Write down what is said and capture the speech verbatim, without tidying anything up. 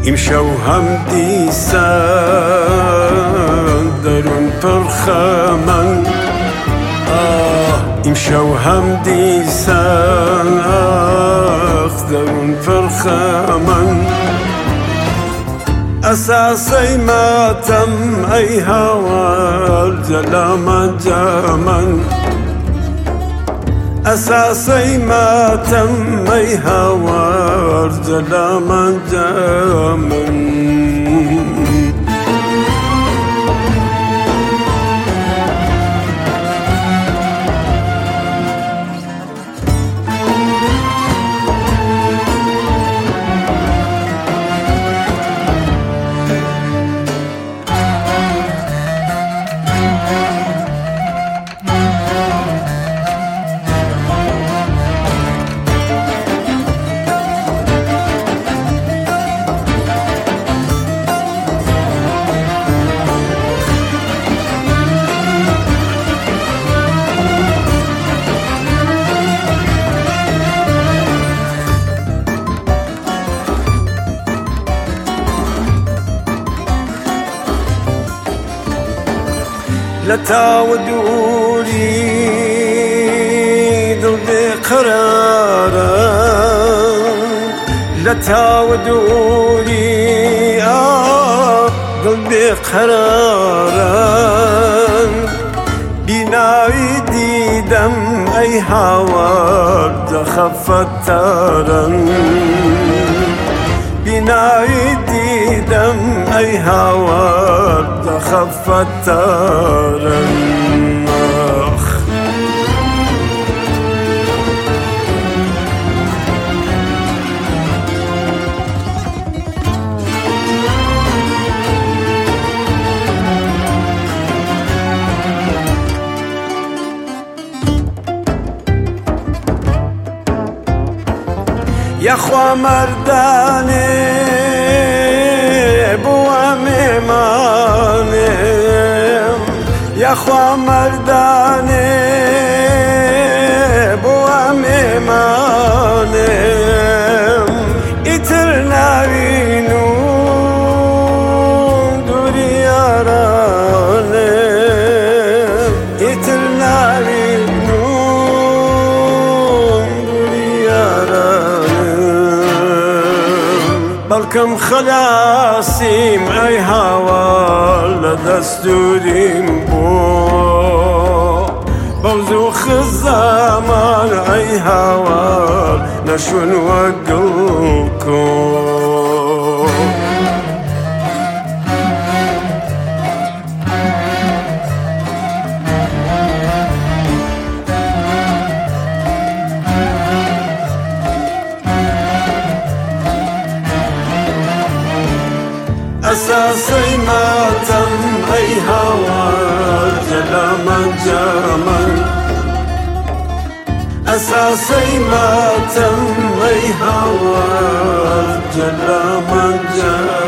امشو هم دیسان درون پرخمن آه امشو هم دیسان آخ درون پرخمن اساسی ماتم ای هوال جلام جامن اساسی ماتم ای هوال جلام جامن لتعودوني ضد قرارا لتعودوني آه ضد قرارا بناوي دم أي هوار تخفت تارا بناوي دم أي هوار تخفت تارا يا خوا مرداني بوا ميماني يا خوا مرداني بوا ميماني اترنا بينو دوري ياراني اترنا بينو دوري ياراني بلكم خلاصيم اي هوا لدستوريم بو بوزوخ الزمان اي هوا نشون وقلكم اساسي ماتم اي هوا جلام جامن اساسي ماتم اي هوا جلام جامن